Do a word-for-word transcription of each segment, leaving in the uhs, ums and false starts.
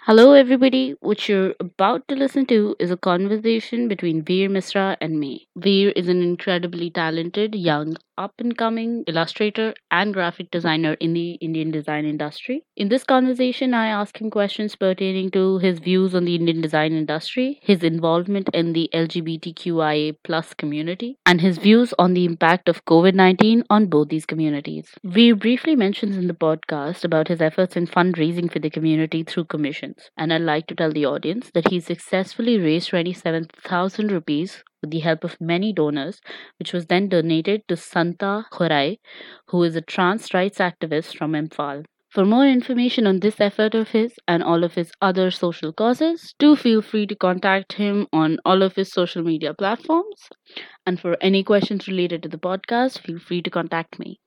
Hello, everybody. What you're about to listen to is a conversation between Veer Misra and me. Veer is an incredibly talented, young, up and coming illustrator and graphic designer in the Indian design industry. In this conversation, I ask him questions pertaining to his views on the Indian design industry, his involvement in the LGBTQIA plus community, and his views on the impact of COVID nineteen on both these communities. Veer briefly mentions in the podcast about his efforts in fundraising for the community through commissions. And I'd like to tell the audience that he successfully raised twenty-seven thousand rupees with the help of many donors, which was then donated to Santa Khorai, who is a trans rights activist from Imphal. For more information on this effort of his and all of his other social causes, do feel free to contact him on all of his social media platforms. And for any questions related to the podcast, feel free to contact me.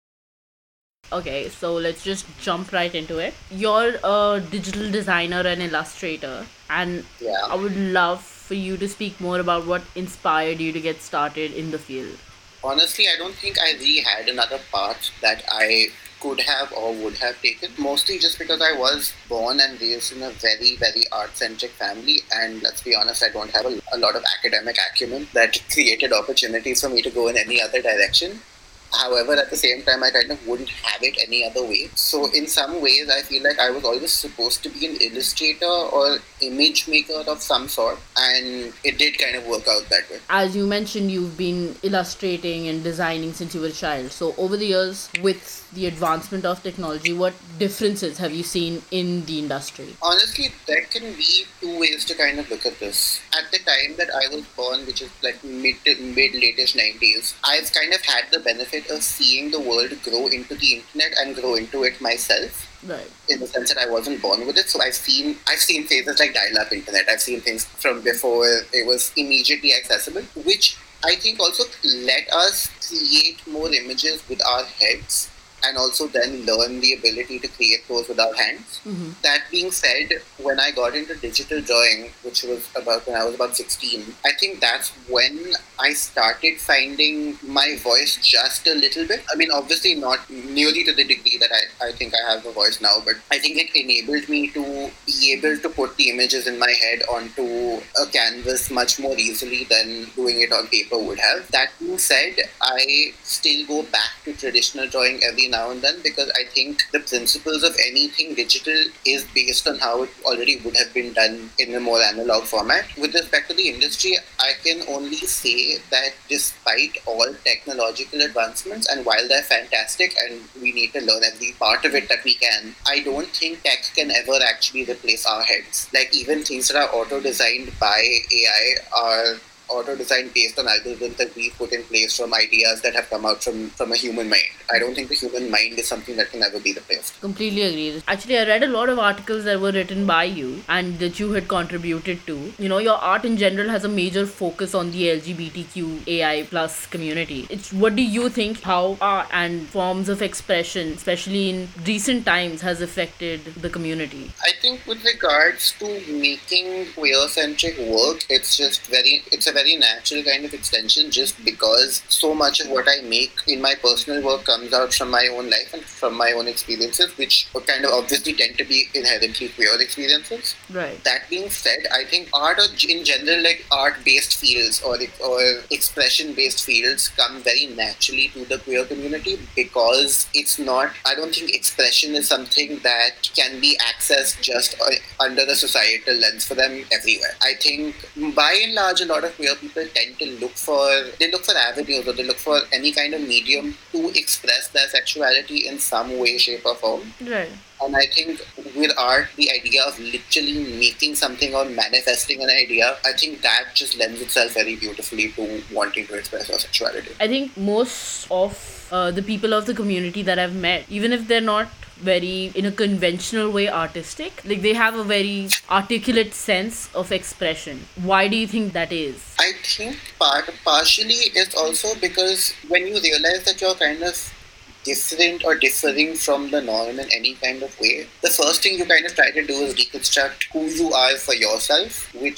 Okay, so let's just jump right into it. You're a digital designer and illustrator, and Yeah. I would love for you to speak more about what inspired you to get started in the field. Honestly, I don't think I really had another path that I could have or would have taken. Mostly just because I was born and raised in a very, very art centric family. And let's be honest, I don't have a, a lot of academic acumen that created opportunities for me to go in any other direction. However, at the same time, I kind of wouldn't have it any other way. So, in some ways, I feel like I was always supposed to be an illustrator or image maker of some sort, and it did kind of work out that way. As you mentioned, you've been illustrating and designing since you were a child. So, over the years, with the advancement of technology, what differences have you seen in the industry? Honestly, there can be two ways to kind of look at this. At the time that I was born, which is like mid to mid latest nineties, I've kind of had the benefit of seeing the world grow into the internet and grow into it myself. Right. In the sense that I wasn't born with it, so I've seen I've seen phases like dial-up internet. I've seen things from before it was immediately accessible, which I think also let us create more images with our heads and also then learn the ability to create those with our hands. Mm-hmm. That being said, when I got into digital drawing, which was about when I was about sixteen, I think that's when I started finding my voice just a little bit. I mean, obviously not nearly to the degree that I, I think I have a voice now, but I think it enabled me to be able to put the images in my head onto a canvas much more easily than doing it on paper would have. That being said, I still go back to traditional drawing every now and then because I think the principles of anything digital is based on how it already would have been done in a more analog format. With respect to the industry, I can only say that despite all technological advancements, and while they're fantastic and we need to learn every part of it that we can, I don't think tech can ever actually replace our heads. Like even things that are auto-designed by A I are auto-designed based on algorithms that we put in place from ideas that have come out from, from a human mind. I don't think the human mind is something that can ever be replaced. Completely agree. Actually, I read a lot of articles that were written by you and that you had contributed to. You know, your art in general has a major focus on the L G B T Q A I plus community. It's what do you think how art and forms of expression, especially in recent times, has affected the community? I think with regards to making queer-centric work, it's just very, it's a very natural kind of extension just because so much of what I make in my personal work comes out from my own life and from my own experiences, which kind of obviously tend to be inherently queer experiences. Right. That being said, I think art or in general, like art-based fields or, or expression-based fields come very naturally to the queer community because it's not, I don't think expression is something that can be accessed just uh, under the societal lens for them everywhere. I think by and large, a lot of queer people tend to look for, they look for avenues or they look for any kind of medium to express their sexuality in some way, shape or form. Right. And I think with art, the idea of literally making something or manifesting an idea, I think that just lends itself very beautifully to wanting to express your sexuality. I think most of uh, the people of the community that I've met, even if they're not very in a conventional way artistic, like they have a very articulate sense of expression. Why do you think that is? I think part partially it's also because when you realize that you're kind of different or differing from the norm in any kind of way, the first thing you kind of try to do is reconstruct who you are for yourself, which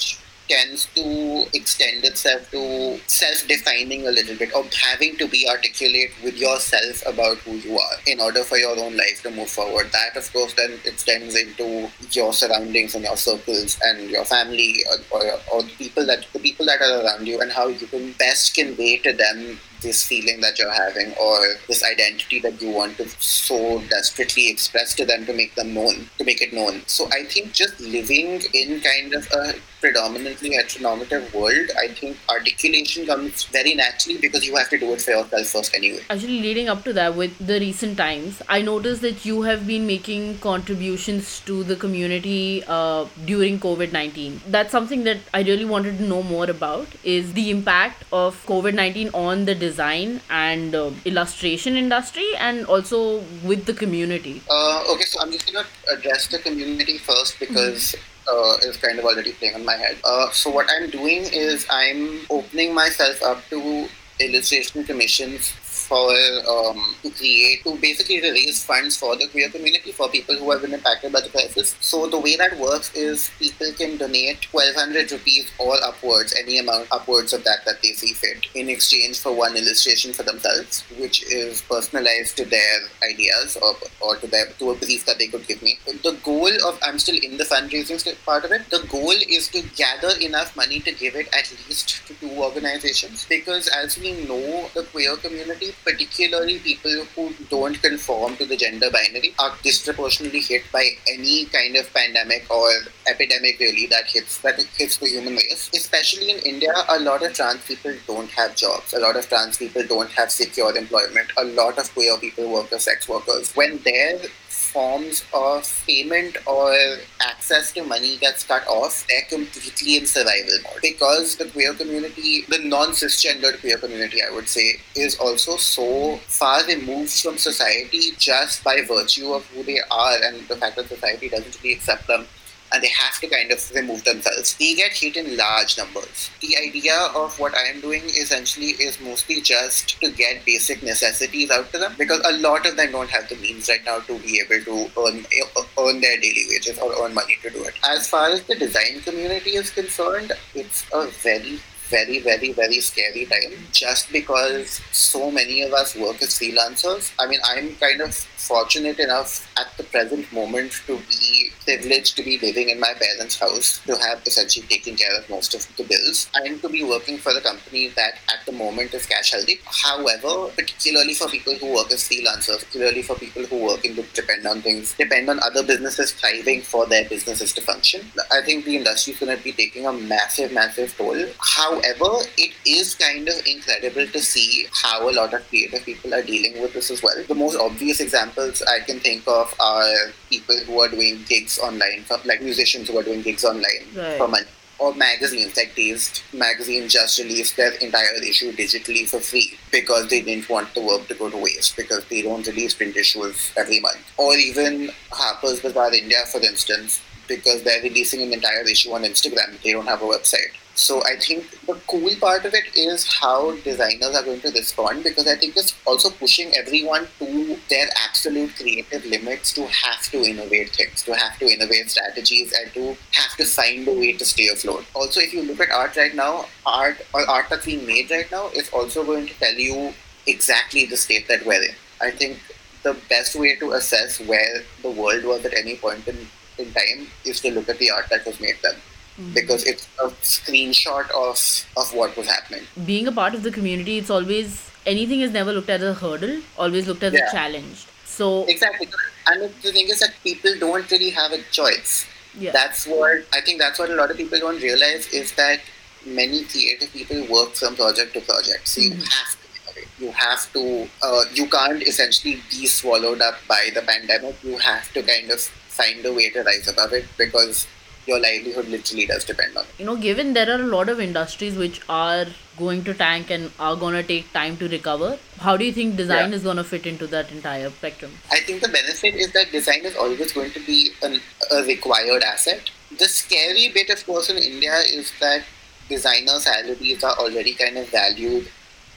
tends to extend itself to self-defining a little bit, or having to be articulate with yourself about who you are in order for your own life to move forward. That, of course, then extends into your surroundings and your circles and your family, or, or, or the people that the people that are around you, and how you can best convey to them this feeling that you're having, or this identity that you want to so desperately express to them, to make them known, to make it known. So I think just living in kind of a predominantly heteronormative world, I think articulation comes very naturally because you have to do it for yourself first anyway. Actually, leading up to that, with the recent times, I noticed that you have been making contributions to the community uh, during COVID nineteen. That's something that I really wanted to know more about, is the impact of COVID nineteen on the design and uh, illustration industry, and also with the community. Uh, okay, so I'm just going to address the community first because uh, it's kind of already playing on my head. Uh, so what I'm doing is I'm opening myself up to illustration commissions for um, to create, to basically raise funds for the queer community, for people who have been impacted by the crisis. So the way that works is people can donate twelve hundred rupees or upwards, any amount upwards of that that they see fit, in exchange for one illustration for themselves, which is personalized to their ideas, or, or to their to a brief that they could give me. The goal of, I'm still in the fundraising part of it, the goal is to gather enough money to give it at least to two organizations, because as we know, the queer community, particularly people who don't conform to the gender binary, are disproportionately hit by any kind of pandemic or epidemic really that hits that hits the human race. Especially in India, a lot of trans people don't have jobs. A lot of trans people don't have secure employment. A lot of queer people work as sex workers. When their forms of payment or access to money gets cut off, they're completely in survival mode. Because the queer community, the non-cisgendered queer community, I would say, is also so far removed from society just by virtue of who they are and the fact that society doesn't really accept them, and they have to kind of remove themselves. They get hit in large numbers. The idea of what I am doing essentially is mostly just to get basic necessities out to them, because a lot of them don't have the means right now to be able to earn earn their daily wages or earn money to do it. As far as the design community is concerned, it's a very very, very, very scary time, just because so many of us work as freelancers. I mean, I'm kind of fortunate enough at the present moment to be privileged to be living in my parents' house, to have essentially taken care of most of the bills, and to be working for the company that at the moment is cash healthy. However, particularly for people who work as freelancers, particularly for people who work in the depend on things, depend on other businesses thriving for their businesses to function, I think the industry is going to be taking a massive, massive toll. How However, it is kind of incredible to see how a lot of creative people are dealing with this as well. The most obvious examples I can think of are people who are doing gigs online, like musicians who are doing gigs online right. for money. Or magazines, like Dazed magazine just released their entire issue digitally for free because they didn't want the work to go to waste, because they don't release print issues every month. Or even Harper's Bazaar India, for instance, because they're releasing an entire issue on Instagram. They don't have a website. So I think the cool part of it is how designers are going to respond, because I think it's also pushing everyone to their absolute creative limits to have to innovate things, to have to innovate strategies, and to have to find a way to stay afloat. Also, if you look at art right now, art or art that's being made right now is also going to tell you exactly the state that we're in. I think the best way to assess where the world was at any point in, in time is to look at the art that was made then. Mm-hmm. Because it's a screenshot of, of what was happening. Being a part of the community, it's always, anything is never looked at as a hurdle, always looked as yeah. a challenge. So exactly. And the thing is that people don't really have a choice. Yeah. That's what, I think that's what a lot of people don't realize, is that many creative people work from project to project. So mm-hmm. you have to You have to, uh, you can't essentially be swallowed up by the pandemic. You have to kind of find a way to rise above it, because your livelihood literally does depend on it. You know, given there are a lot of industries which are going to tank and are going to take time to recover, how do you think design yeah. is going to fit into that entire spectrum? I think the benefit is that design is always going to be an, a required asset. The scary bit, of course, in India is that designer salaries are already kind of valued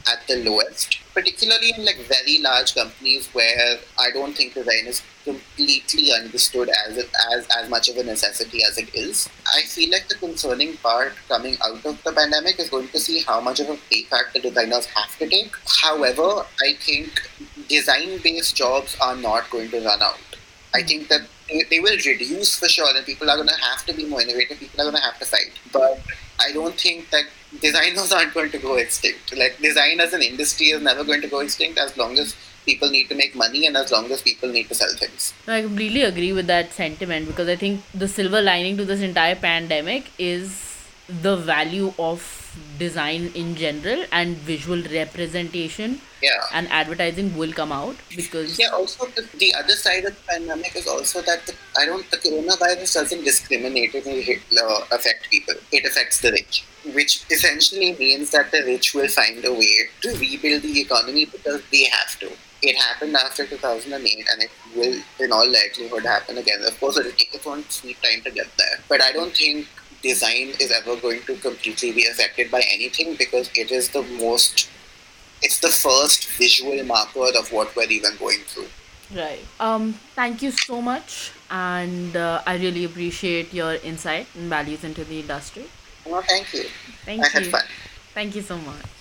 at the lowest, particularly in like very large companies where I don't think design is completely understood as as as much of a necessity as it is. I feel like the concerning part coming out of the pandemic is going to see how much of a pay cut the designers have to take. However, I think design-based jobs are not going to run out. I think that they, they will reduce for sure, and people are going to have to be more innovative. People are going to have to fight. But I don't think that designers aren't going to go extinct. Like design as an industry is never going to go extinct as long as people need to make money and as long as people need to sell things. No, I completely agree with that sentiment because I think the silver lining to this entire pandemic is the value of design in general and visual representation Yeah. and advertising will come out because Yeah, also the, the other side of the pandemic is also that the, I don't the coronavirus doesn't discriminatingly hit, uh, affect people. It affects the rich, which essentially means that the rich will find a way to rebuild the economy because they have to. It happened after two thousand eight and it will in all likelihood happen again. Of course, it will take its own sweet time to get there. But I don't think design is ever going to completely be affected by anything because it is the most it's the first visual marker of what we're even going through. right. Um, thank you so much, and uh, I really appreciate your insight and values into the industry. Well, thank you. Thank I had you. fun. Thank you so much.